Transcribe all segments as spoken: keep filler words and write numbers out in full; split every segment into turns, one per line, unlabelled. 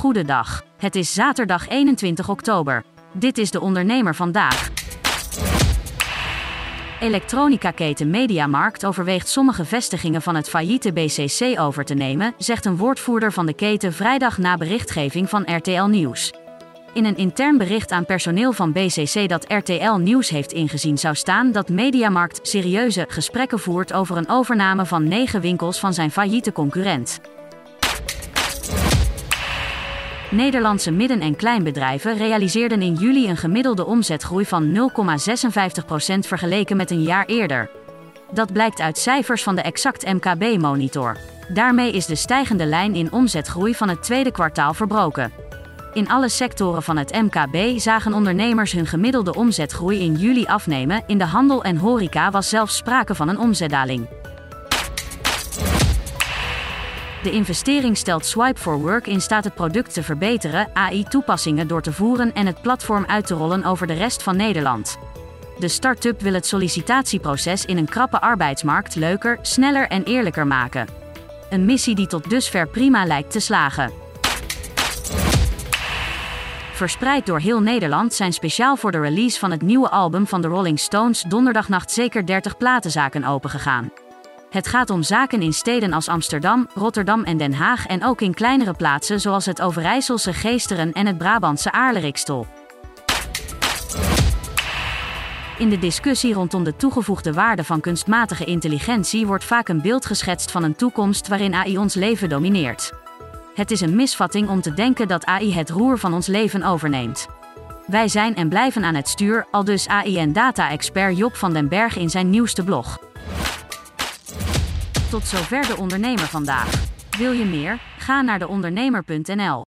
Goedendag. Het is zaterdag eenentwintig oktober. Dit is de Ondernemer vandaag. Elektronica-keten Mediamarkt overweegt sommige vestigingen van het failliete B C C over te nemen, zegt een woordvoerder van de keten vrijdag na berichtgeving van R T L Nieuws. In een intern bericht aan personeel van B C C dat R T L Nieuws heeft ingezien zou staan dat Mediamarkt serieuze gesprekken voert over een overname van negen winkels van zijn failliete concurrent. Nederlandse midden- en kleinbedrijven realiseerden in juli een gemiddelde omzetgroei van nul komma zesenvijftig procent vergeleken met een jaar eerder. Dat blijkt uit cijfers van de Exact M K B-monitor. Daarmee is de stijgende lijn in omzetgroei van het tweede kwartaal verbroken. In alle sectoren van het M K B zagen ondernemers hun gemiddelde omzetgroei in juli afnemen. In de handel en horeca was zelfs sprake van een omzetdaling. De investering stelt Swipe for Work in staat het product te verbeteren, A I-toepassingen door te voeren en het platform uit te rollen over de rest van Nederland. De start-up wil het sollicitatieproces in een krappe arbeidsmarkt leuker, sneller en eerlijker maken. Een missie die tot dusver prima lijkt te slagen. Verspreid door heel Nederland zijn speciaal voor de release van het nieuwe album van de Rolling Stones donderdagnacht zeker dertig platenzaken opengegaan. Het gaat om zaken in steden als Amsterdam, Rotterdam en Den Haag en ook in kleinere plaatsen zoals het Overijsselse Geesteren en het Brabantse Aarlerikstel. In de discussie rondom de toegevoegde waarde van kunstmatige intelligentie wordt vaak een beeld geschetst van een toekomst waarin A I ons leven domineert. Het is een misvatting om te denken dat A I het roer van ons leven overneemt. Wij zijn en blijven aan het stuur, aldus A I en data-expert Job van den Berg in zijn nieuwste blog. Tot zover de Ondernemer vandaag. Wil je meer? Ga naar de ondernemer punt n l.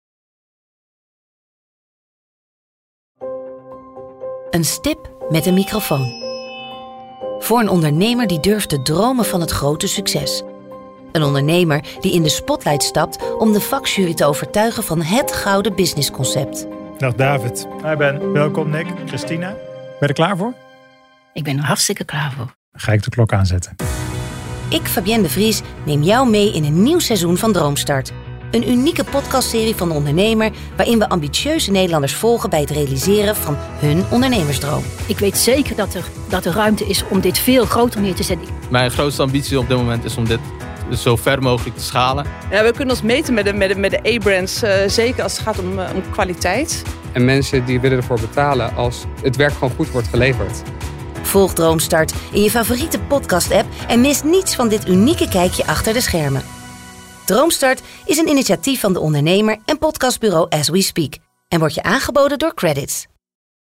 Een stip met een microfoon. Voor een ondernemer die durft te dromen van het grote succes. Een ondernemer die in de spotlight stapt om de vakjury te overtuigen van het gouden businessconcept.
Dag David. Hi Ben. Welkom Nick. Christina. Ben je er klaar voor?
Ik ben er hartstikke klaar voor.
Dan ga ik de klok aanzetten.
Ik, Fabienne de Vries, neem jou mee in een nieuw seizoen van Droomstart. Een unieke podcastserie van de ondernemer waarin we ambitieuze Nederlanders volgen bij het realiseren van hun ondernemersdroom.
Ik weet zeker dat er, dat er ruimte is om dit veel groter neer te zetten.
Mijn grootste ambitie op dit moment is om dit zo ver mogelijk te schalen.
Ja, we kunnen ons meten met de, met de, met de A-brands, uh, zeker als het gaat om, uh, om kwaliteit.
En mensen die willen ervoor betalen als het werk gewoon goed wordt geleverd.
Volg Droomstart in je favoriete podcast-app en mis niets van dit unieke kijkje achter de schermen. Droomstart is een initiatief van de ondernemer en podcastbureau As We Speak en wordt je aangeboden door Credits.